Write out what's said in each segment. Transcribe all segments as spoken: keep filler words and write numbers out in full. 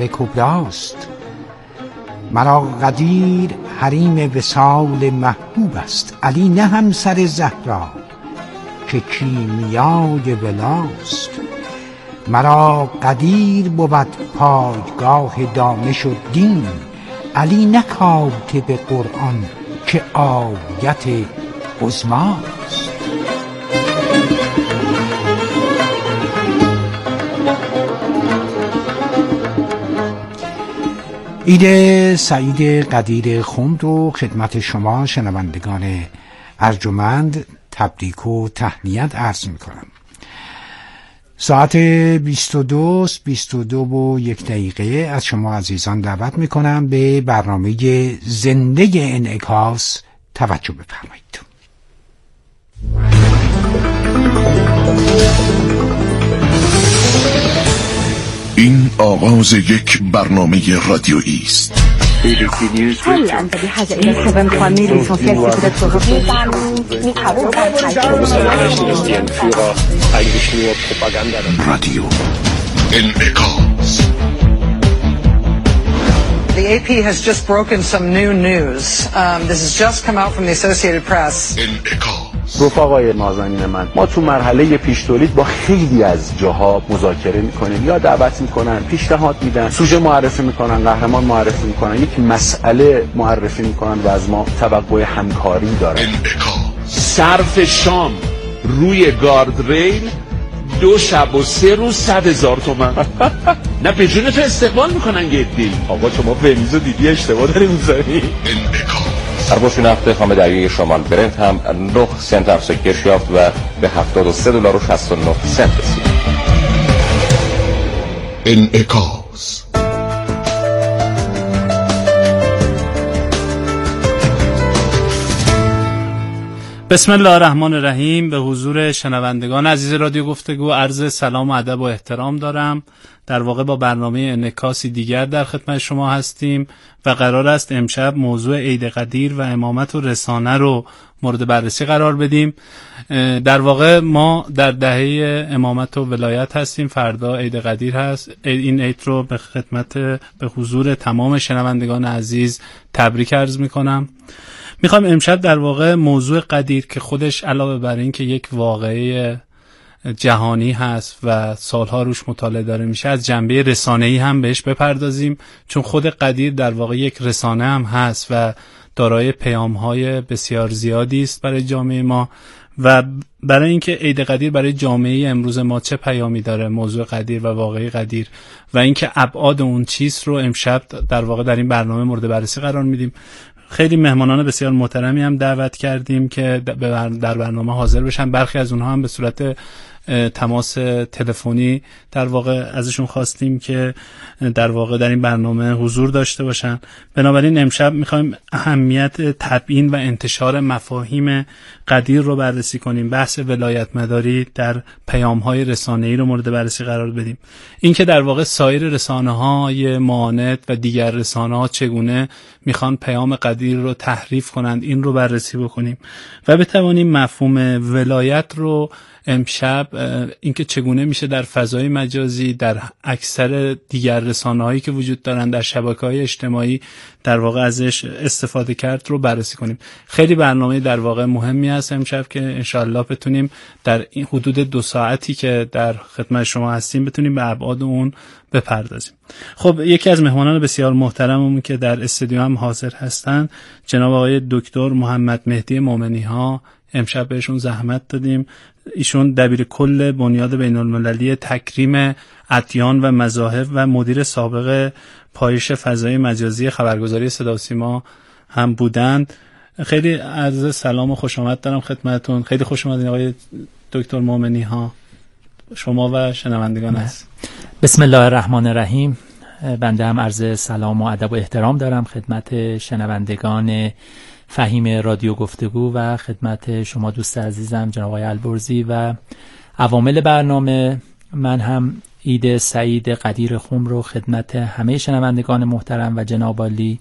کبراست. مرا قدیر حریم وصال محبوب است. علی نه همسر زهرا که کیمیای ولاست. مرا قدیر بود پایگاه دانش و دین. علی نه کاتب قرآن که آیت عظماست. عید سعید قدیر خم رو خدمت شما شنوندگان ارجمند تبریک و تهنیت عرض میکنم. ساعت بیست و دو بیست و دو و یک دقیقه از شما عزیزان دعوت میکنم به برنامه زنده انعکاس توجه بفرمایید. این آغاز یک برنامه رادیویی است. هل أنت بحاجة إلى سبب قانوني لإسانسيال سيكولات وغفير؟ رادیو انعکاس. The A P has just broken some new news. Um, this has just come out from the Associated Press. انعکاس. رفقای نازنین من، ما تو مرحله پیش تولید با خیلی از جاها مذاکره میکنیم، یا دعوت میکنن، پیشنهاد میدن، سوژه معرفی میکنن، قهرمان معرفی میکنن، یک مسئله معرفی میکنن و از ما توقع همکاری دارن. انعکاس. صرف شام روی گارد ریل دو شب و سه روز صد هزار تومن. نه به جون تو استقبال میکنن گدی. آقا شما فمیزو دیدی اشتباه داری میزنی. انعکاس. سرباز نفت خام دریایی شمال برنت هم نه سنت افزایش یافت و به هفتاد و سه دلار و شصت و نه سنت رسید. انعکاس. بسم الله الرحمن الرحیم. به حضور شنوندگان عزیز رادیو گفتگو عرض سلام و ادب و احترام دارم. در واقع با برنامه انعکاسی دیگر در خدمت شما هستیم و قرار است امشب موضوع عید قدیر و امامت و رسانه رو مورد بررسی قرار بدیم. در واقع ما در دهه امامت و ولایت هستیم. فردا عید قدیر هست. این عید رو به خدمت به حضور تمام شنوندگان عزیز تبریک عرض میکنم. میخوایم امشب در واقع موضوع قدیر که خودش علاوه بر این که یک واقعه جهانی هست و سالها روش مطالعه داره میشه، از جنبه رسانه‌ای هم بهش بپردازیم، چون خود قدیر در واقع یک رسانه هم هست و دارای پیام‌های بسیار زیادی است برای جامعه ما. و برای اینکه عید قدیر برای جامعه امروز ما چه پیامی داره، موضوع قدیر و واقعی قدیر و اینکه ابعاد اون چیز رو امشب در واقع در این برنامه مورد بررسی قرار میدیم. خیلی مهمانان بسیار محترمی هم دعوت کردیم که در برنامه حاضر بشن. برخی از اونها هم به صورت تماس تلفنی در واقع ازشون خواستیم که در واقع در این برنامه حضور داشته باشن. بنابراین امشب میخوایم اهمیت تبیین و انتشار مفاهیم قدیر رو بررسی کنیم. بحث ولایت مداری در پیام‌های رسانه‌ای رو مورد بررسی قرار بدیم. این که در واقع سایر رسانه‌های معاند و دیگر رسانه‌ها چگونه میخوان پیام قدیر رو تحریف کنند، این رو بررسی بکنیم و بتوانیم مفهوم ولایت رو امشب، اینکه چگونه میشه در فضای مجازی در اکثر دیگر رسانه‌هایی که وجود دارن در شبکه‌های اجتماعی در واقع ازش استفاده کرد رو بررسی کنیم. خیلی برنامه در واقع مهمی هست امشب که انشاءالله بتونیم در این حدود دو ساعتی که در خدمت شما هستیم بتونیم به ابعاد اون بپردازیم. خب یکی از مهمانان بسیار محترممون که در استودیو هم حاضر هستن جناب آقای دکتر محمد مهدی مومنی ها، امشب بهشون زحمت دادیم. ایشون دبیر کل بنیاد بین المللی تکریم ادیان و مذاهب و مدیر سابق پایش فضای مجازی خبرگزاری صدا و سیما هم بودند. خیلی عرض سلام و خوش آمد دارم خدمتتون. خیلی خوش اومدین آقای دکتر مومنی ها، شما و شنوندگان هست. بسم الله الرحمن الرحیم. بنده هم عرض سلام و ادب و احترام دارم خدمت شنوندگان فهیم رادیو گفتگو و خدمت شما دوست عزیزم جناب آقای البرزی و عوامل برنامه. من هم عید سعید قدیر خم رو خدمت همه شنوندگان محترم و جناب عالی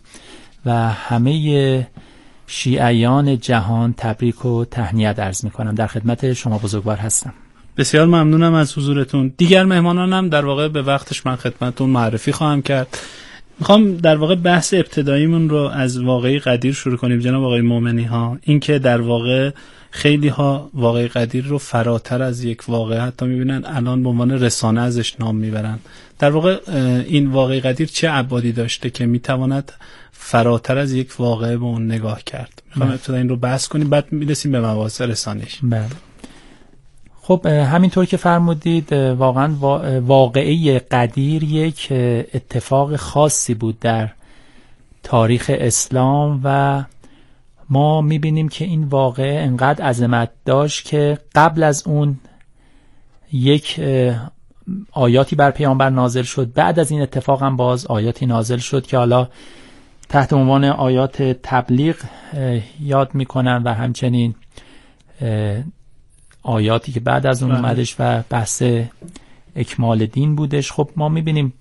و همه شیعیان جهان تبریک و تهنیت عرض می‌کنم. در خدمت شما بزرگوار هستم. بسیار ممنونم از حضورتون. دیگر مهمانانم در واقع به وقتش من خدمتتون معرفی خواهم کرد. میخوام در واقع بحث ابتداییمون رو از واقعی قدیر شروع کنیم جناب آقای مومنی ها. این که در واقع خیلی ها واقعی قدیر رو فراتر از یک واقع حتی میبینن الان به عنوان رسانه ازش نام میبرن. در واقع این واقعی قدیر چه ابعادی داشته که میتواند فراتر از یک واقعه به اون نگاه کرد؟ میخوام ابتدا این رو بحث کنیم بعد میرسیم به مباحث رسانه‌ایش. بله. خب همینطور که فرمودید واقعا واقعه قدیر یک اتفاق خاصی بود در تاریخ اسلام و ما میبینیم که این واقعه انقدر عظمت داشت که قبل از اون یک آیاتی بر پیامبر نازل شد، بعد از این اتفاق هم باز آیاتی نازل شد که حالا تحت عنوان آیات تبلیغ یاد میکنن و همچنین آیاتی که بعد از اون اومدش و بحث اکمال دین بودش. خب ما میبینیم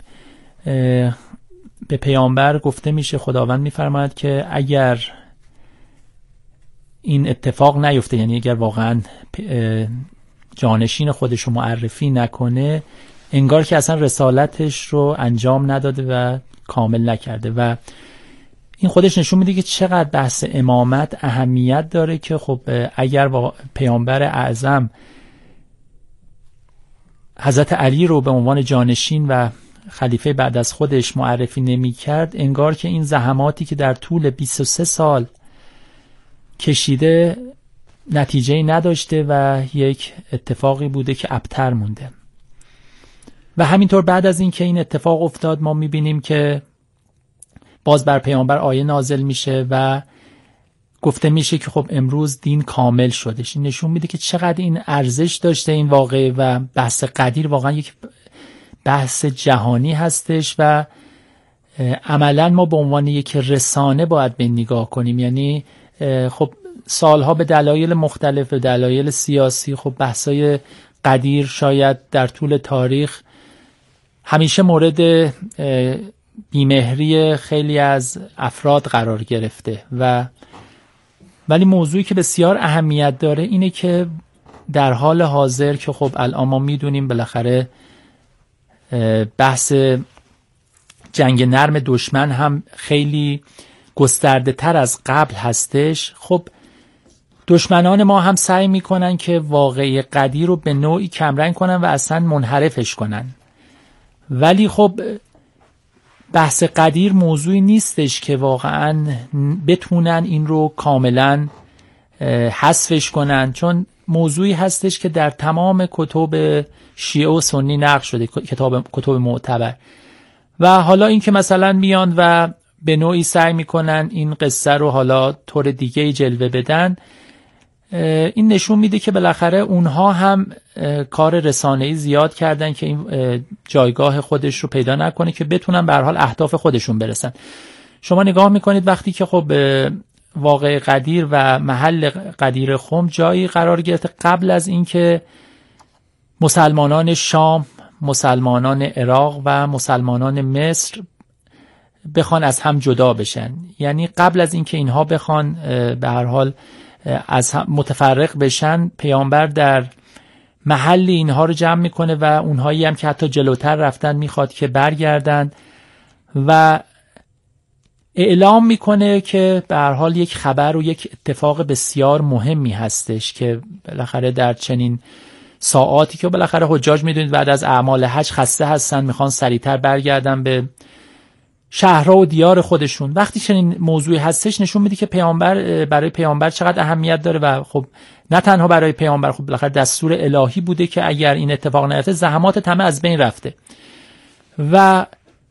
به پیامبر گفته میشه، خداوند میفرماید که اگر این اتفاق نیفته، یعنی اگر واقعا جانشین خودش رو معرفی نکنه، انگار که اصلا رسالتش رو انجام نداده و کامل نکرده و این خودش نشون میده که چقدر بحث امامت اهمیت داره که خب اگر پیامبر اعظم حضرت علی رو به عنوان جانشین و خلیفه بعد از خودش معرفی نمی کرد، انگار که این زحماتی که در طول بیست و سه سال کشیده نتیجه‌ای نداشته و یک اتفاقی بوده که ابتر مونده. و همینطور بعد از این که این اتفاق افتاد ما میبینیم که باز بر پیامبر آیه نازل میشه و گفته میشه که خب امروز دین کامل شدش. این نشون میده که چقدر این ارزش داشته این واقعه و بحث قدیر واقعا یک بحث جهانی هستش و عملا ما به عنوان یک رسانه باید به نگاه کنیم. یعنی خب سالها به دلایل مختلف، به دلایل سیاسی، خب بحثای قدیر شاید در طول تاریخ همیشه مورد بیمهری خیلی از افراد قرار گرفته و ولی موضوعی که بسیار اهمیت داره اینه که در حال حاضر که خب الان ما میدونیم بالاخره بحث جنگ نرم دشمن هم خیلی گسترده تر از قبل هستش. خب دشمنان ما هم سعی میکنن که واقعی قدیر رو به نوعی کمرنگ کنن و اصلا منحرفش کنن، ولی خب بحث قدیر موضوعی نیستش که واقعا بتونن این رو کاملا حذفش کنن، چون موضوعی هستش که در تمام کتب شیعه و سنی نقل شده، کتاب کتب معتبر. و حالا این که مثلا میان و به نوعی سعی میکنن این قصه رو حالا طور دیگه جلوه بدن، این نشون میده که بالاخره اونها هم کار رسانه‌ای زیاد کردن که این جایگاه خودش رو پیدا نکنه که بتونن به هر حال اهداف خودشون برسن. شما نگاه میکنید وقتی که خب واقع قدیر و محل قدیر خم جایی قرار گرفته قبل از اینکه مسلمانان شام، مسلمانان عراق و مسلمانان مصر بخوان از هم جدا بشن، یعنی قبل از اینکه اینها بخوان به هر حال از هم متفرق بشن، پیامبر در محل اینها رو جمع میکنه و اونهایی هم که حتی جلوتر رفتن میخواد که برگردن و اعلام میکنه که به هر حال یک خبر و یک اتفاق بسیار مهمی هستش که بالاخره در چنین ساعاتی که بالاخره حجاج میدونید بعد از اعمال حج خسته هستن، میخوان سریعتر برگردن به شهرها و دیار خودشون. وقتی چنین موضوعی هستش نشون میده که پیامبر برای پیامبر چقدر اهمیت داره و خب نه تنها برای پیامبر، خب بالاخره دستور الهی بوده که اگر این اتفاق نیفته زحمات تمام از بین رفته. و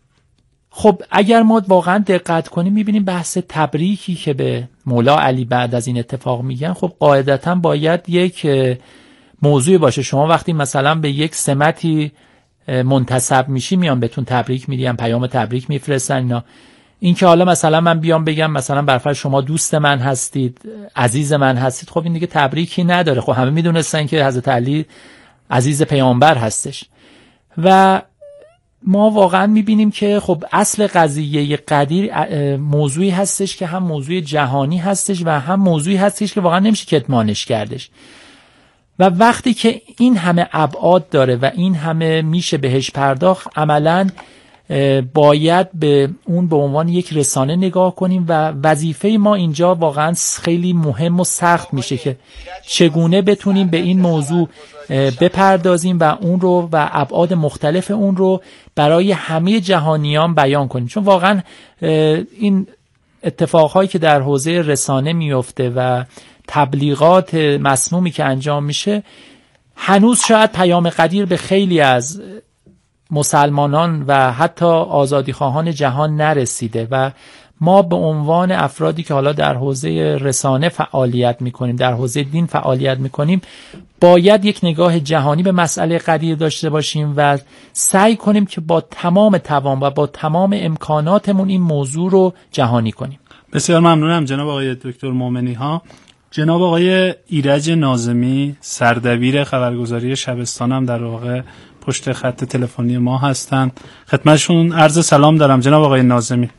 خب اگر ما واقعا دقت کنیم میبینیم بحث تبریکی که به مولا علی بعد از این اتفاق میگن خب قاعدتا باید یک موضوعی باشه. شما وقتی مثلا به یک سمتی منتسب میشی میان بهتون تبریک میگن، پیام تبریک میفرستن اینا. این که حالا مثلا من بیام بگم مثلا برفرض شما دوست من هستید، عزیز من هستید، خب این دیگه تبریکی نداره. خب همه میدونستن که حضرت علی عزیز پیامبر هستش. و ما واقعا میبینیم که خب اصل قضیه قدیر موضوعی هستش که هم موضوع جهانی هستش و هم موضوعی هستش که واقعا نمیشه کتمانش کردش. و وقتی که این همه ابعاد داره و این همه میشه بهش پرداخت، عملاً باید به اون به عنوان یک رسانه نگاه کنیم و وظیفه ما اینجا واقعا خیلی مهم و سخت میشه که چگونه بتونیم به این موضوع بپردازیم و اون رو و ابعاد مختلف اون رو برای همه جهانیان بیان کنیم. چون واقعا این اتفاقهایی که در حوزه رسانه میفته و تبلیغات مسمومی که انجام میشه، هنوز شاید پیام قدیر به خیلی از مسلمانان و حتی آزادیخواهان جهان نرسیده و ما به عنوان افرادی که حالا در حوزه رسانه فعالیت میکنیم، در حوزه دین فعالیت میکنیم، باید یک نگاه جهانی به مسئله قدیر داشته باشیم و سعی کنیم که با تمام توان و با تمام امکاناتمون این موضوع رو جهانی کنیم. بسیار ممنونم جناب آقای دکتر مومنی ها. جناب آقای ایرج ناظمی، سردبیر خبرگزاری شبستان، هم در واقع پشت خط تلفنی ما هستند. خدمتشون عرض سلام دارم جناب آقای ناظمی.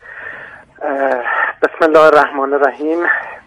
بسم الله الرحمن الرحیم.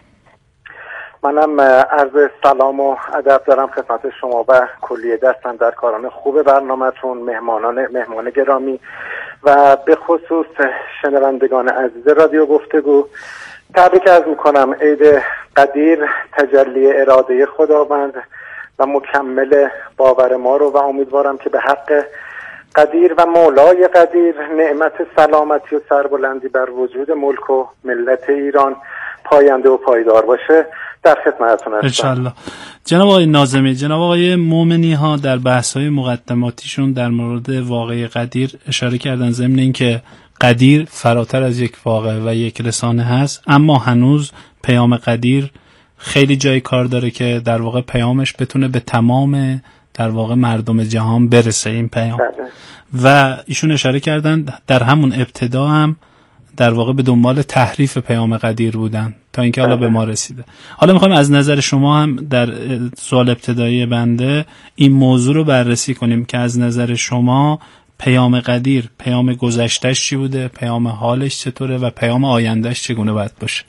منم عرض سلام و ادب دارم خدمت شما و کلیه دستن در کاران خوب برنامه‌تون، مهمانان مهمان گرامی و به خصوص شنوندگان عزیز رادیو گفتگو. تبریک عرض میکنم. عید قدیر تجلی اراده خداوند و مکمل باور ما رو و امیدوارم که به حق قدیر و مولای قدیر نعمت سلامتی و سربلندی بر وجود ملک و ملت ایران پاینده و پایدار باشه. در خدمتتون هستم انشالله. جناب آقای ناظمی، جناب آقای مومنی ها در بحث‌های مقدماتیشون در مورد واقعه قدیر اشاره کردن، ضمن اینکه قدیر فراتر از یک واقعه و یک رسانه هست، اما هنوز پیام قدیر خیلی جای کار داره که در واقع پیامش بتونه به تمام در واقع مردم جهان برسه این پیام. و ایشون اشاره کردن در همون ابتدا هم در واقع به دنبال تحریف پیام قدیر بودن تا اینکه حالا به ما رسیده. حالا میخوایم از نظر شما هم در سوال ابتدایی بنده این موضوع رو بررسی کنیم که از نظر شما پیام قدیر، پیام گذشتهش چی بوده، پیام حالش چطوره و پیام آیندهش چگونه باید باشه؟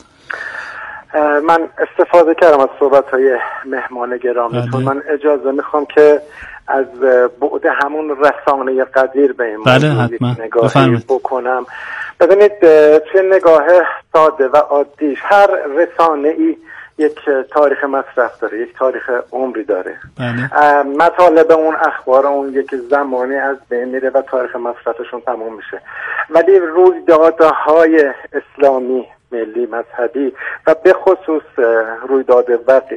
من استفاده کردم از صحبت‌های مهمان گرامیتون. من اجازه میخوام که از بعد همون رسانه قدیر به این موضوع نگاهی بکنم. ببینید، توی نگاه ساده و عادیش هر رسانه‌ای یک تاریخ مصرف داره، یک تاریخ عمری داره. بله. مطالب اون، اخبار اون یک زمانی از بین میره و تاریخ مصرفشون تموم میشه. ولی رویدادهای اسلامی، ملی، مذهبی و به خصوص رویداد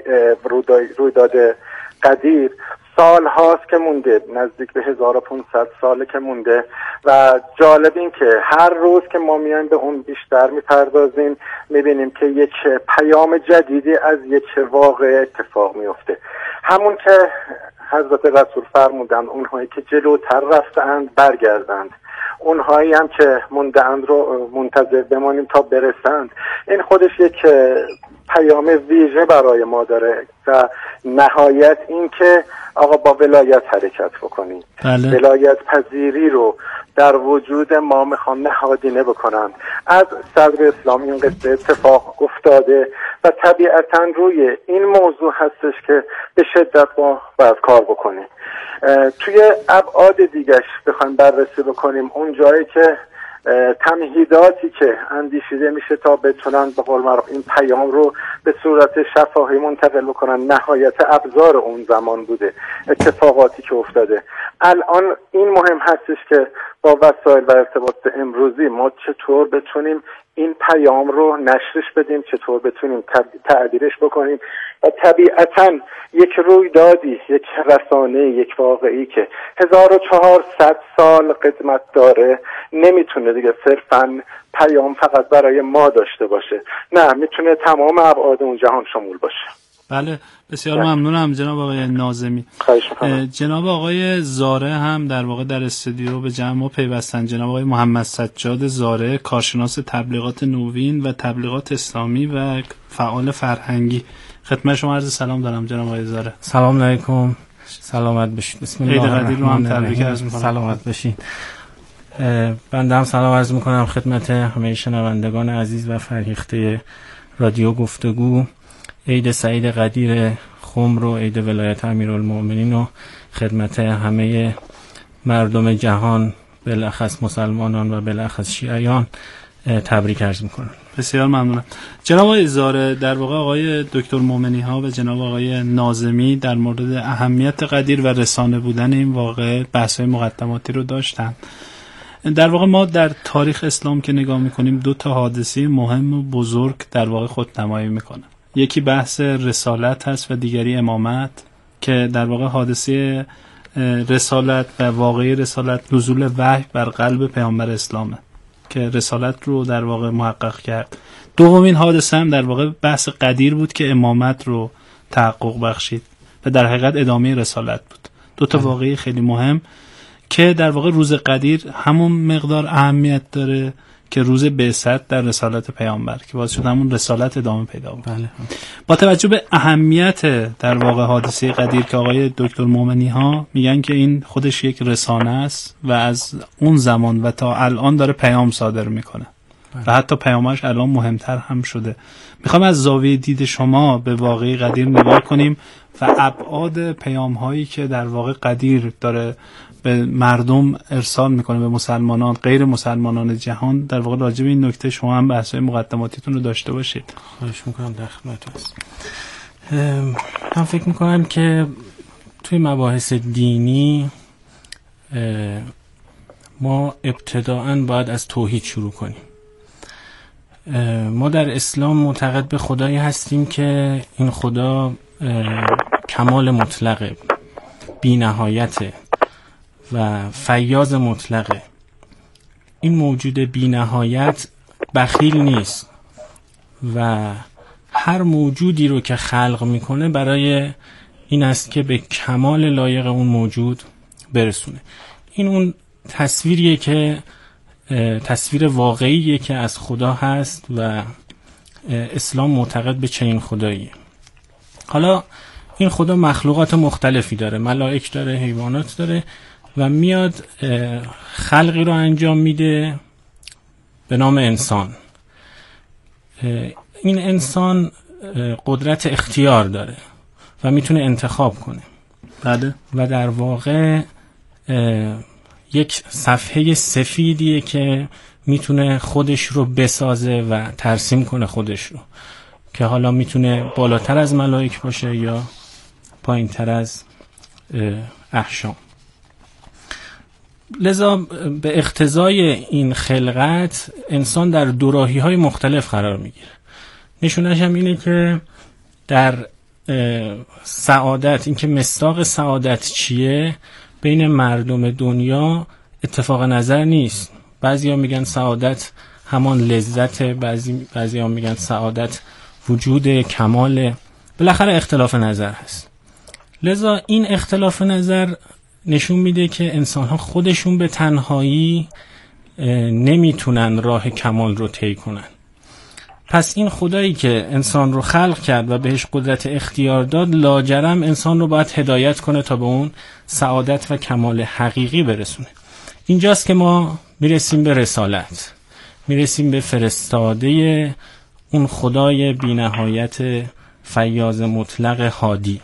رویداد قدیر سال هاست که مونده، نزدیک به هزار و پانصد ساله که مونده و جالب این که هر روز که ما میایم به اون بیشتر میپردازیم میبینیم که یک پیام جدیدی از یک واقع اتفاق میفته. همون که حضرت رسول فرمودند اونهایی که جلوتر رفتند برگردند، اونهایی هم که مونده‌اند رو منتظر بمانیم تا برسند. این خودش یک پیام ویژه برای ما داره و نهایت این که آقا با ولایت حرکت بکنیم. بله. ولایت پذیری رو در وجود ما میخوان نهادینه بکنن. از صدر اسلام این قصه اتفاق افتاده و طبیعتاً روی این موضوع هستش که به شدت ما باید کار بکنیم. توی ابعاد دیگش بخوایم بررسی بکنیم، اون جایی که تمهیداتی که اندیشیده میشه تا بتونن به قول معروف این پیام رو به صورت شفاهی منتقل بکنن، نهایت ابزار اون زمان بوده، اتفاقاتی که افتاده. الان این مهم هستش که با وسایل و ارتباط امروزی ما چطور بتونیم این پیام رو نشرش بدیم، چطور بتونیم تعبیرش بکنیم و طبیعتاً یک رویدادی، یک رسانه، یک واقعی که هزار و چهارصد سال قدمت داره نمیتونه دیگه صرفاً پیام فقط برای ما داشته باشه، نه، میتونه تمام ابعاد اون جهان شمول باشه. بله، بسیار ممنونم جناب آقای ناظمی. جناب آقای زاره هم در واقع در استودیو به جمع ما پیوستن. جناب آقای محمد سجاد زاره، کارشناس تبلیغات نوین و تبلیغات اسلامی و فعال فرهنگی. خدمت شما عرض سلام دارم جناب آقای زاره. سلام علیکم، سلامت باشید. بسم الله الرحمن الرحیم. عید قدیر رو هم تبریک عرض می‌کنم. سلامت باشید. بنده هم سلام عرض می‌کنم خدمت همه شنوندگان عزیز و فرهیخته رادیو گفتگو. عید سعید قدیر خم رو، عید ولایت امیرالمومنین رو خدمت همه مردم جهان بالاخص مسلمانان و بالاخص شیعیان تبریک عرض میکنم. بسیار ممنونم. جناب آقای زاره، در واقع آقای دکتر مومنی ها و جناب آقای ناظمی در مورد اهمیت قدیر و رسانه بودن این واقعه بحث‌های مقدماتی رو داشتن. در واقع ما در تاریخ اسلام که نگاه میکنیم دو تا حادثه مهم و بزرگ در واقع خودنمایی میکنه. یکی بحث رسالت هست و دیگری امامت، که در واقع حادثه رسالت و واقعی رسالت نزول وحی بر قلب پیامبر اسلامه که رسالت رو در واقع محقق کرد. دومین حادثه هم در واقع بحث قدیر بود که امامت رو تحقق بخشید و در حقیقت ادامه رسالت بود. دو تا واقعی خیلی مهم که در واقع روز قدیر همون مقدار اهمیت داره که روز بعثت در رسالت پیامبر که باعث شد همون رسالت ادامه پیدا بود. بله. با توجه به اهمیت در واقع حادثه قدیر که آقای دکتر مومنی ها میگن که این خودش یک رسانه است و از اون زمان و تا الان داره پیام صادر میکنه. بله. و حتی پیامش الان مهمتر هم شده. میخوام از زاویه دید شما به واقعی قدیر نگاه کنیم و ابعاد پیام هایی که در واقع قدیر داره به مردم ارسال میکنه، به مسلمانان، غیر مسلمانان جهان، در واقع راجع به این نکته شما هم بحث‌های مقدماتیتون رو داشته باشید. خواهش میکنم، در خدمتتون هستم. من فکر میکنم که توی مباحث دینی ما ابتداءً باید از توحید شروع کنیم. ما در اسلام معتقد به خدایی هستیم که این خدا کمال مطلقه، بی نهایته و فیاض مطلقه. این موجود بی نهایت بخیل نیست و هر موجودی رو که خلق میکنه برای این است که به کمال لایق اون موجود برسونه. این اون تصویریه که تصویر واقعیه که از خدا هست و اسلام معتقد به چنین خداییه. حالا این خدا مخلوقات مختلفی داره، ملائک داره، حیوانات داره و میاد خلقی رو انجام میده به نام انسان. این انسان قدرت اختیار داره و میتونه انتخاب کنه. بله. و در واقع یک صفحه سفیدیه که میتونه خودش رو بسازه و ترسیم کنه خودش رو، که حالا میتونه بالاتر از ملائک باشه یا پایین تر از احشام. لذا به اقتضای این خلقت انسان در دوراهی های مختلف قرار میگیره. نشونش هم اینه که در سعادت، اینکه مصداق سعادت چیه بین مردم دنیا اتفاق نظر نیست. بعضی ها میگن سعادت همان لذت، بعضی بعضی ها میگن سعادت وجود کمال. بالاخره اختلاف نظر هست. لذا این اختلاف نظر نشون میده که انسان ها خودشون به تنهایی نمیتونن راه کمال رو طی کنن. پس این خدایی که انسان رو خلق کرد و بهش قدرت اختیار داد، لاجرم انسان رو باید هدایت کنه تا به اون سعادت و کمال حقیقی برسونه. اینجاست که ما میرسیم به رسالت، میرسیم به فرستاده اون خدای بی نهایت فیاض مطلق هادی.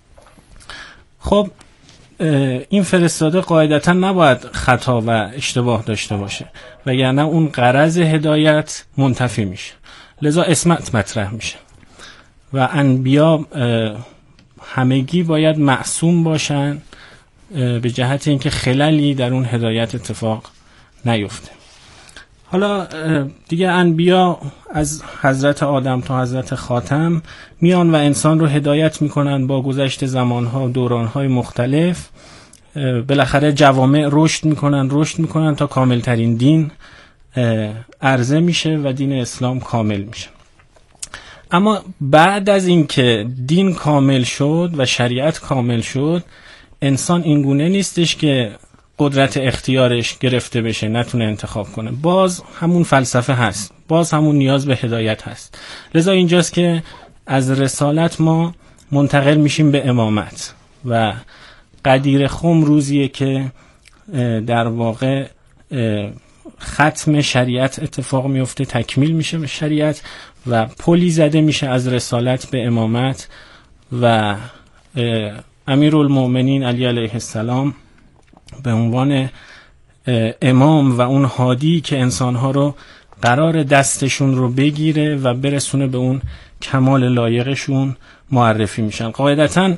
خب این فرستاده قاعدتا نباید خطا و اشتباه داشته باشه، وگرنه اون غرض هدایت منتفی میشه. لذا اسمت مطرح میشه و انبیا همگی باید معصوم باشن به جهت اینکه خللی در اون هدایت اتفاق نیفته. حالا دیگه انبیا از حضرت آدم تا حضرت خاتم میان و انسان رو هدایت میکنن با گذشت زمانها و دورانهای مختلف. بالاخره جوامع رشد میکنن رشد میکنن تا کاملترین دین عرضه میشه و دین اسلام کامل میشه. اما بعد از اینکه دین کامل شد و شریعت کامل شد، انسان اینگونه نیستش که قدرت اختیارش گرفته بشه، نتونه انتخاب کنه. باز همون فلسفه هست، باز همون نیاز به هدایت هست. لذا اینجاست که از رسالت ما منتقل میشیم به امامت و قدیر خم روزیه که در واقع ختم شریعت اتفاق میفته، تکمیل میشه به شریعت و پلی زده میشه از رسالت به امامت و امیرالمؤمنین علی علیه السلام به عنوان امام و اون هادی که انسانها رو قرار دستشون رو بگیره و برسونه به اون کمال لایقشون معرفی میشن. قاعدتاً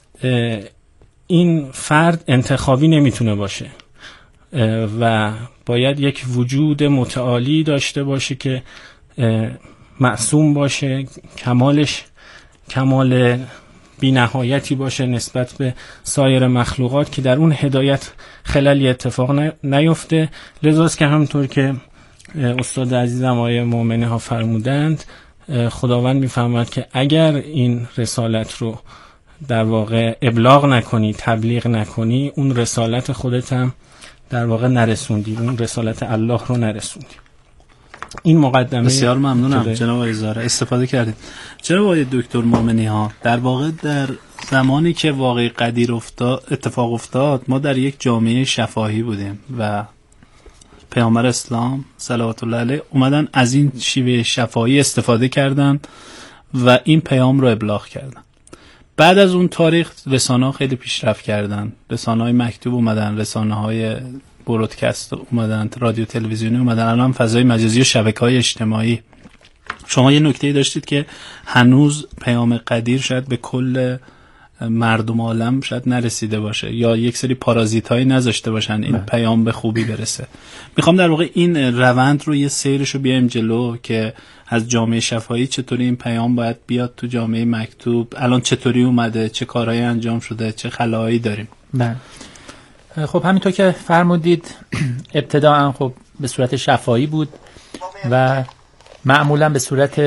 این فرد انتخابی نمیتونه باشه و باید یک وجود متعالی داشته باشه که معصوم باشه، کمالش کمال بی نهایتی باشه نسبت به سایر مخلوقات که در اون هدایت خللی اتفاق نیفته. لذاست که همونطور که استاد عزیزم آقای مومنی ها فرمودند، خداوند میفرماید که اگر این رسالت رو در واقع ابلاغ نکنی، تبلیغ نکنی، اون رسالت خودت هم در واقع نرسوندی، اون رسالت الله رو نرسوندی. این مقدمه. بسیار ممنونم جناب آقای زاره، استفاده کردید. جناب آقای دکتر مومنی ها، در واقع در زمانی که واقعی قدیر افتاد اتفاق افتاد، ما در یک جامعه شفاهی بودیم و پیامبر اسلام صلوات الله علیه اومدن از این شیوه شفاهی استفاده کردن و این پیام رو ابلاغ کردن. بعد از اون تاریخ رسانه‌ها خیلی پیشرفت کردن، رسانه‌های مکتوب اومدن، رسانه‌های برودکست اومدن، رادیو تلویزیونی اومدن، الان فضای مجازی و شبکه‌های اجتماعی. شما یه نکته‌ای داشتید که هنوز پیام قدیر شاید به کل مردم عالم شاید نرسیده باشه یا یک سری پارازیتایی نذاشته باشن این پیام به خوبی برسه. میخوام در واقع این روند رو یه سیرش رو بیایم جلو که از جامعه شفاهی چطوری این پیام باید بیاد تو جامعه مکتوب، الان چطوری اومده، چه کارهایی انجام شده، چه خلاهایی داریم. بله. خب همینطور که فرمودید ابتداً خب به صورت شفاهی بود و معمولاً به صورت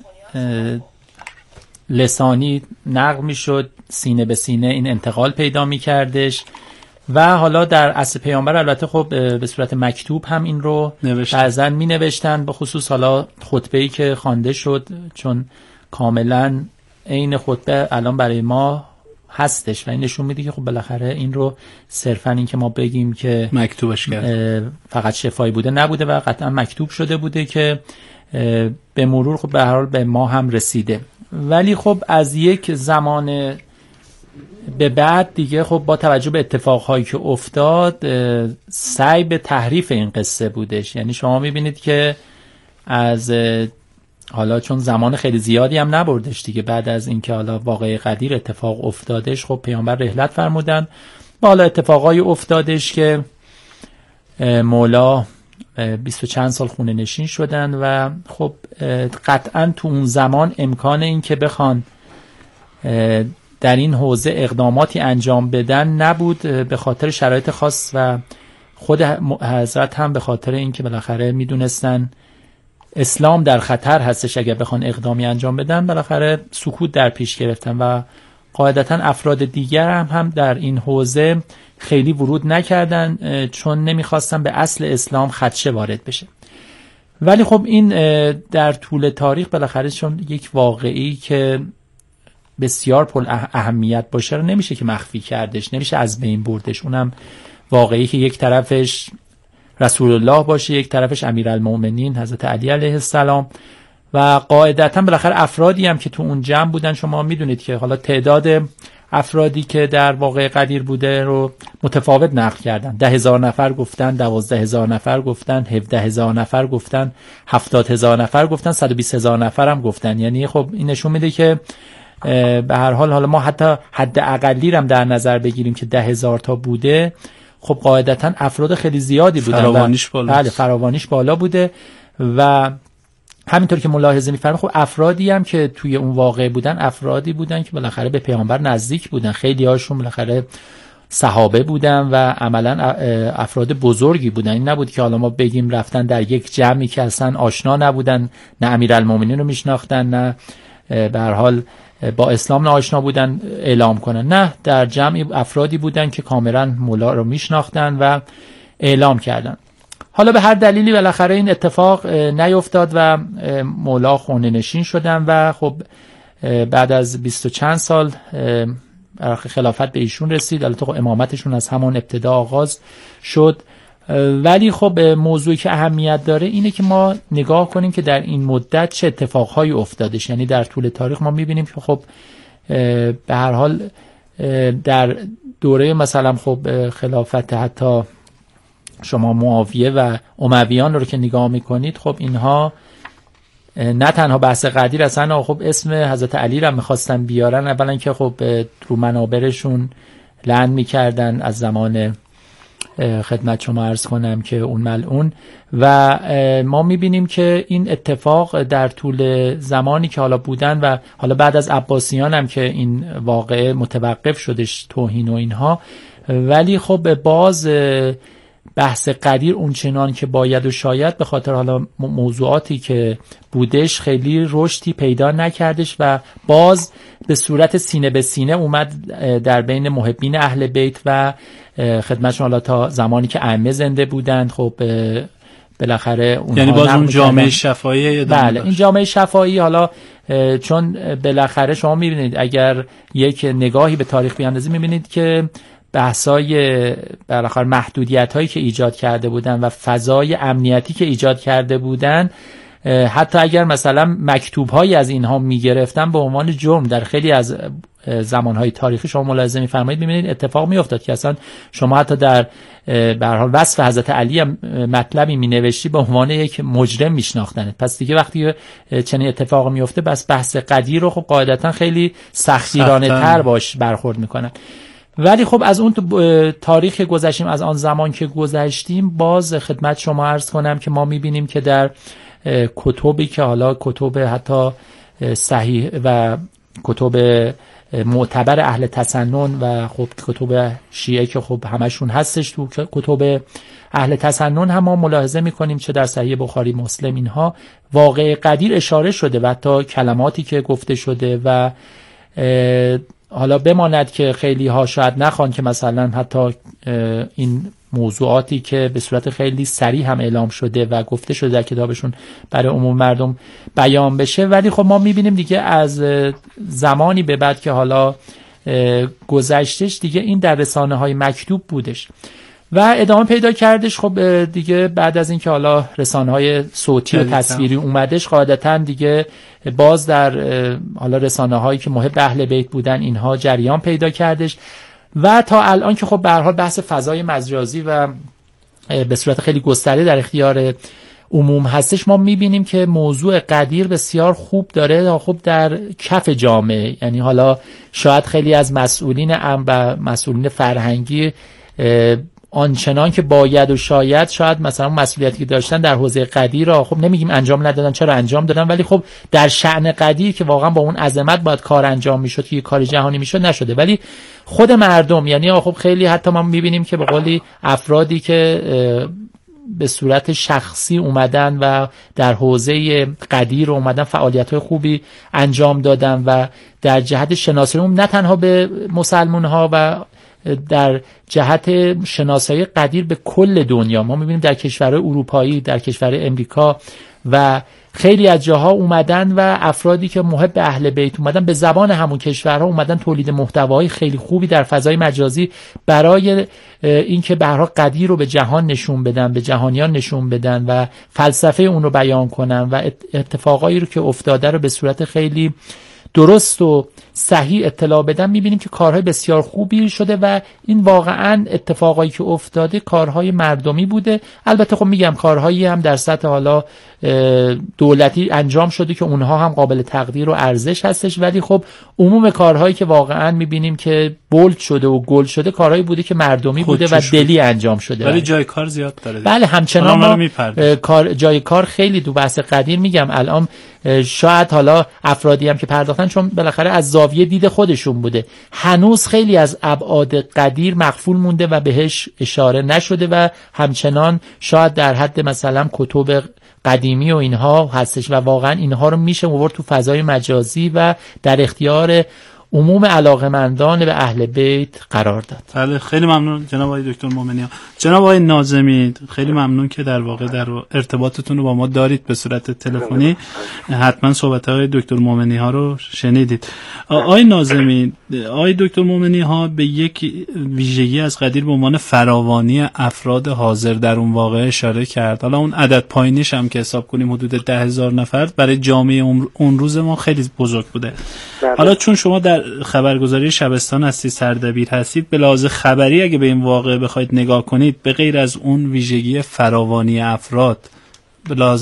لسانی نقل می شد، سینه به سینه این انتقال پیدا می کردش و حالا در عصر پیامبر البته خب به صورت مکتوب هم این رو بعضن می نوشتن، به خصوص حالا خطبه‌ای که خوانده شد چون کاملا عین خطبه الان برای ما هستش و این نشون میده که خب بالاخره این رو صرفا این که ما بگیم که مکتوبش کرد فقط شفاهی بوده نبوده و قطعا مکتوب شده بوده که به مرور خب به هر حال به ما هم رسیده. ولی خب از یک زمان به بعد دیگه خب با توجه به اتفاقهایی که افتاد سعی به تحریف این قصه بودش. یعنی شما میبینید که از حالا چون زمان خیلی زیادی هم نبردش دیگه، بعد از اینکه حالا واقعه قدیر اتفاق افتادش خب پیامبر رحلت فرمودن و حالا اتفاقایی افتادش که مولا بیست و چند سال خونه نشین شدن و خب قطعا تو اون زمان امکان این که بخوان در این حوزه اقداماتی انجام بدن نبود به خاطر شرایط خاص و خود حضرت هم به خاطر این که بالاخره میدونستن اسلام در خطر هستش، اگر بخوان اقدامی انجام بدن بالاخره سکوت در پیش گرفتن و قاعدتا افراد دیگر هم, هم در این حوزه خیلی ورود نکردن چون نمیخواستن به اصل اسلام خدشه وارد بشه. ولی خب این در طول تاریخ بالاخره چون یک واقعی که بسیار پر اهمیت باشه رو نمیشه که مخفی کردش، نمیشه از بین بردش. اونم واقعی که یک طرفش رسول الله باشه، یک طرفش امیرالمؤمنین حضرت علی علیه السلام و قاعدتا بالاخره افرادی هم که تو اون جمع بودن، شما میدونید که حالا تعداد افرادی که در واقع قدیر بوده رو متفاوت نقل کردن. ده هزار نفر گفتن، دوازده هزار نفر گفتن، هفده هزار نفر گفتن، هفتاد هزار نفر گفتن، صد و بیست هزار نفر هم گفتن. یعنی خب این نشون میده که به هر حال حالا ما حتی حد اقلی هم در نظر بگیریم که ده هزار تا بوده، خب قاعدتا افراد خیلی زیادی بودن، فراوانیش بالا بله فراوانیش بالا بوده و همینطور که ملاحظه می‌فرمایید خب افرادی هم که توی اون واقعه بودن افرادی بودن که بالاخره به پیامبر نزدیک بودن، خیلی هاشون بالاخره صحابه بودن و عملا افراد بزرگی بودن. این نبود که حالا ما بگیم رفتن در یک جمعی که اصلا آشنا نبودن، نه امیرالمومنین رو میشناختن، نه به هر حال با اسلام ناآشنا بودن اعلام کنن، نه در جمعی افرادی بودن که کاملا مولا رو میشناختن و اعلام کردن. حالا به هر دلیلی بالاخره این اتفاق نیفتاد و مولا خونه نشین شدن و خب بعد از بیست و چند سال خلافت به ایشون رسید. البته خب امامتشون از همان ابتدا آغاز شد، ولی خب موضوعی که اهمیت داره اینه که ما نگاه کنیم که در این مدت چه اتفاقهایی افتادش. یعنی در طول تاریخ ما میبینیم که خب به هر حال در دوره مثلا خب خلافت حتی شما معاویه و امویان رو که نگاه میکنید، خب اینها نه تنها بحث قدیر، اصلا خب اسم حضرت علی رو میخواستن بیارن، اولا که خب رو منابرشون لعن میکردن از زمان خدمت شما عرض کنم که اون ملعون. و ما میبینیم که این اتفاق در طول زمانی که حالا بودن و حالا بعد از عباسیان هم که این واقعه متوقف شدش توهین و اینها، ولی خب باز بحث قدیر اون چنان که باید و شاید به خاطر حالا موضوعاتی که بودش خیلی رشدی پیدا نکردش و باز به صورت سینه به سینه اومد در بین محبین اهل بیت و خدمتشون حالا تا زمانی که ائمه زنده بودند. خب بالاخره اونها یعنی باز اون جامعه شفاهی بله این جامعه شفاهی حالا چون بالاخره شما میبینید اگر یک نگاهی به تاریخ بیاندازید میبینید که بحثای بالاخره محدودیت هایی که ایجاد کرده بودن و فضای امنیتی که ایجاد کرده بودن، حتی اگر مثلا مکتوب هایی از اینها میگرفتن به عنوان جرم در خیلی از زمان های تاریخی شما ملاحظه میفرمایید میبینید اتفاق میافتاد که اصلا شما حتی در به هر حال وصف حضرت علی مطلبی مینوشتی به عنوان یک مجرم میشناختن. پس دیگه وقتی چنین اتفاق میفته بس بحث قدیر رو خب قاعدتا خیلی سختگیرانه تر باش برخورد میکنن. ولی خب از اون تاریخ گذشتیم، از آن زمان که گذشتیم، باز خدمت شما عرض کنم که ما میبینیم که در کتبی که حالا کتب حتی صحیح و کتب معتبر اهل تسنن و خب کتب شیعه که خب همشون هستش تو کتب اهل تسنن هم ما ملاحظه میکنیم چه در صحیح بخاری مسلم اینها واقع قدیر اشاره شده و حتی کلماتی که گفته شده و حالا بماند که خیلی ها شاید نخوان که مثلا حتی این موضوعاتی که به صورت خیلی سریع هم اعلام شده و گفته شده در کتابشون برای عموم مردم بیان بشه، ولی خب ما میبینیم دیگه از زمانی به بعد که حالا گذشتش دیگه این در رسانه های مکتوب بودش و ادامه پیدا کردش. خب دیگه بعد از اینکه حالا رسانه‌های صوتی و تصویری اومدش قاعدتاً دیگه باز در حالا رسانه‌هایی که محب اهل بیت بودن اینها جریان پیدا کردش و تا الان که خب به هر حال بحث فضای مجازی و به صورت خیلی گسترده در اختیار عموم هستش، ما میبینیم که موضوع قدیر بسیار خوب داره خب در کف جامعه. یعنی حالا شاید خیلی از مسئولین امن و مسئولین فرهنگی آنچنان که باید و شاید شاید مثلا مسئولیتی که داشتن در حوزه قدیر را خب نمیگیم انجام ندادن، چرا انجام دادن، ولی خب در شأن قدیر که واقعا با اون عظمت باید کار انجام میشد که کار جهانی میشد نشده. ولی خود مردم یعنی خب خیلی حتی ما میبینیم که به قولی افرادی که به صورت شخصی اومدن و در حوزه قدیر اومدن فعالیت‌های خوبی انجام دادن و در جهت شناسایی نه تنها به مسلمان ها و در جهت شناسایی قدیر به کل دنیا، ما میبینیم در کشورهای اروپایی، در کشور امریکا و خیلی از جاها اومدن و افرادی که محب اهل بیت اومدن به زبان همون کشورها اومدن تولید محتوای خیلی خوبی در فضای مجازی برای اینکه به هر حال قدیر رو به جهان نشون بدن، به جهانیان نشون بدن و فلسفه اون رو بیان کنن و اتفاقایی رو که افتاده رو به صورت خیلی درست و صحیح اطلاع بدن. میبینیم که کارهای بسیار خوبی شده و این واقعا اتفاقایی که افتاده کارهای مردمی بوده. البته خب میگم کارهایی هم در سطح حالا دولتی انجام شده که اونها هم قابل تقدیر و ارزش هستش، ولی خب عموم کارهایی که واقعا میبینیم که بولد شده و گل شده کارهایی بوده که مردمی بوده و دلی انجام شده، ولی جای کار زیاد داره. بله همچنان ما کار جای کار خیلی دو بحث قدیر میگم الان شاید حالا افرادی هم که پرداختن چون بالاخره از زاویه دید خودشون بوده، هنوز خیلی از ابعاد قدیر مغفول مونده و بهش اشاره نشده و همچنان شاید در حد مثلا کتب قدیمی و اینها هستش و واقعا اینها رو میشه آورد تو فضای مجازی و در اختیار عموم علاقمندان به اهل بیت قرار داد. بله خیلی ممنون جناب آقای دکتر مومنی ها. جناب آقای ناظمی خیلی ممنون که در واقع در ارتباطتون رو با ما دارید به صورت تلفنی، حتما صحبت های دکتر مومنی ها رو شنیدید. آقای ناظمی، آقای دکتر مومنی ها به یک ویژگی از قدیر به عنوان فراوانی افراد حاضر در اون واقعه اشاره کرد. حالا اون عدد پایینیش هم که حساب کنیم حدود ده هزار نفر برای جامعه اون روز ما خیلی بزرگ بوده. حالا چون شما در در خبرگزاری شبستان هستید، سردبیر هستید، به لحاظ خبری اگه به این واقعه بخواید نگاه کنید، به غیر از اون ویژگی فراوانی افراد، به لحاظ